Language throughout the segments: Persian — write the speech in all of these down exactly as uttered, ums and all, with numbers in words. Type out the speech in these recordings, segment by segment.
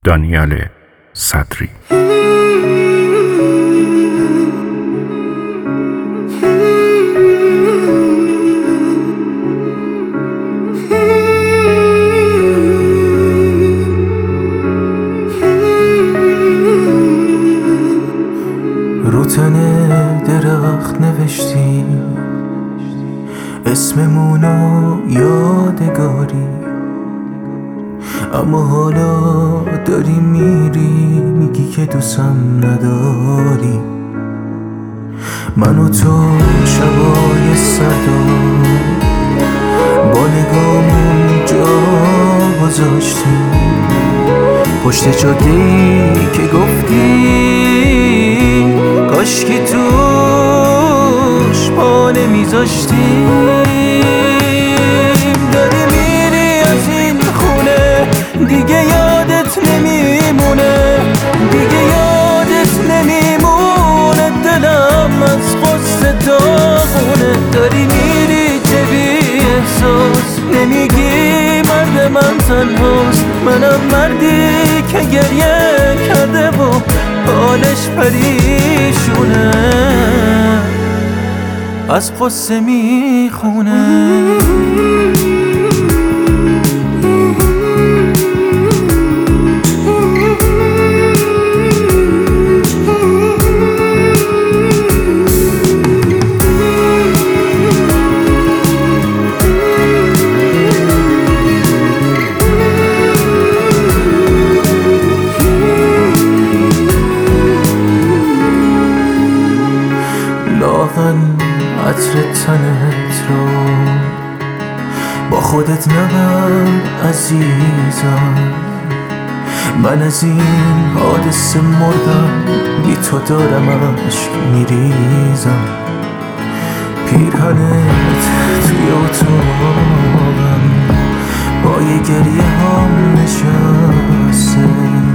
دانیال صدری. رو تن درخت نوشتی اسممونو یادگاری، اما حالا داری میری میگی که دوستم نداری. من و تو شبای سردا با نگامون جا گذاشتیم، پشت جاده‌ای که گفتی کاشکی توش پا نمیذاشتیم. داری میری از این خونه دیگه یادت نمیمونه، دیگه یادت نمیمونه، دلم از غصه داغونه. داری میری چه بی احساس، نمیگی مرد من تنهاست، منم مردی که گریه کرده و حالش پریشونه، از غصه میخونه. لاغن عطر تنت رو با خودت نبر عزیزم، من از این حادثه مردم، بی تو دارم اشک میریزم. پیرهنت توی اتاقم با یه گریه هم نشسته،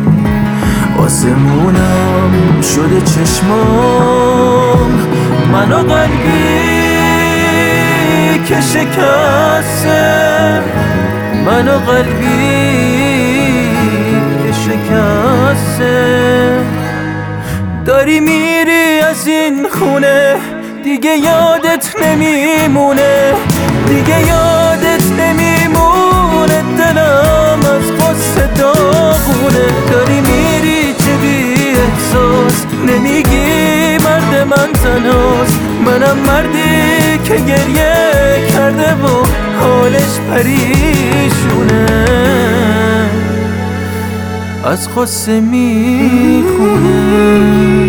آسمونم شده چشمام، من و قلبی که شکسته، من و قلبی که شکسته. داری میری از این خونه دیگه یادت نمیمونه، دیگه یادت نمیمونه، دلم از غصه داغونه. داری میری چه بی احساس، نمیگی مرد من تنهاست، منم مردی که گریه کرده و حالش پریشونه، از غصه میخونه.